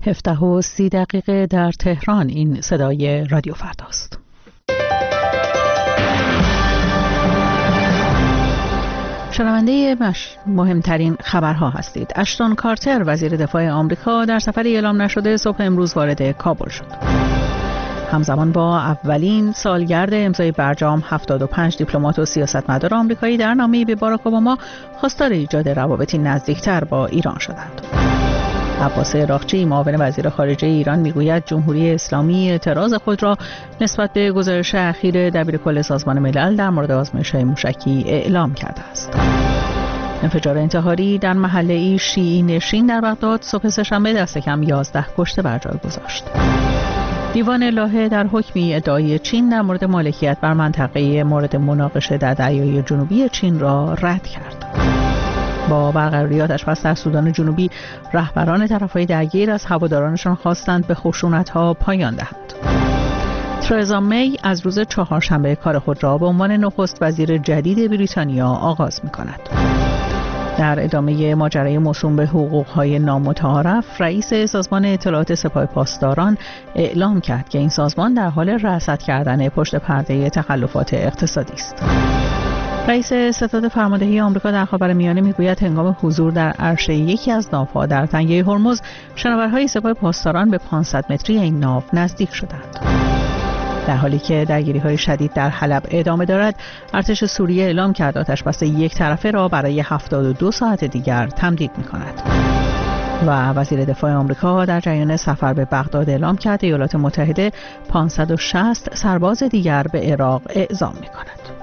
17:30 در تهران. این صدای رادیو فرداست. شنونده مهمترین خبرها هستید. اشتون کارتر وزیر دفاع آمریکا در سفری اعلام نشده صبح امروز وارد کابل شد. همزمان با اولین سالگرد امضای برجام 75 دیپلمات و سیاستمدار آمریکایی در نامه‌ای به باراک اوباما خواستار ایجاد روابطی نزدیکتر با ایران شدند. عباس عراقچی معاون وزیر خارجه ایران میگوید جمهوری اسلامی اعتراض خود را نسبت به گزارش اخیر دبیرکل سازمان ملل در مورد آزمایش‌های موشکی اعلام کرده است. انفجار انتحاری در محله شیعی نشین در بغداد صبح سه‌شنبه دست کم 11 کشته بر جای گذاشت. دیوان الهه در حکمی ادعای چین در مورد مالکیت بر منطقه مورد مناقشه در دریای جنوبی چین را رد کرد. با برقراری آتش‌بس در سودان جنوبی، رهبران طرف‌های درگیر از هوادارانشان خواستند به خشونت‌ها پایان دهند. ترزا می از روز چهارشنبه کار خود را به عنوان نخست وزیر جدید بریتانیا آغاز می‌کند. در ادامه ماجرای موسوم به حقوق‌های نامتعارف، رئیس سازمان اطلاعات سپاه پاسداران اعلام کرد که این سازمان در حال رصد کردن پشت پرده تخلفات اقتصادی است. رئیس ستاد فرماندهی آمریکا در خاورمیانه میگوید هنگام حضور در عرشه یکی از ناوها در تنگه هرمز، شناورهای سپاه پاسداران به 500 متری این ناو نزدیک شدند. در حالی که درگیری‌های شدید در حلب ادامه دارد، ارتش سوریه اعلام کرد آتش‌بس یک طرفه را برای 72 ساعت دیگر تمدید می‌کند. و وزیر دفاع آمریکا در جریان سفر به بغداد اعلام کرد ایالات متحده 560 سرباز دیگر به عراق اعزام می‌کند.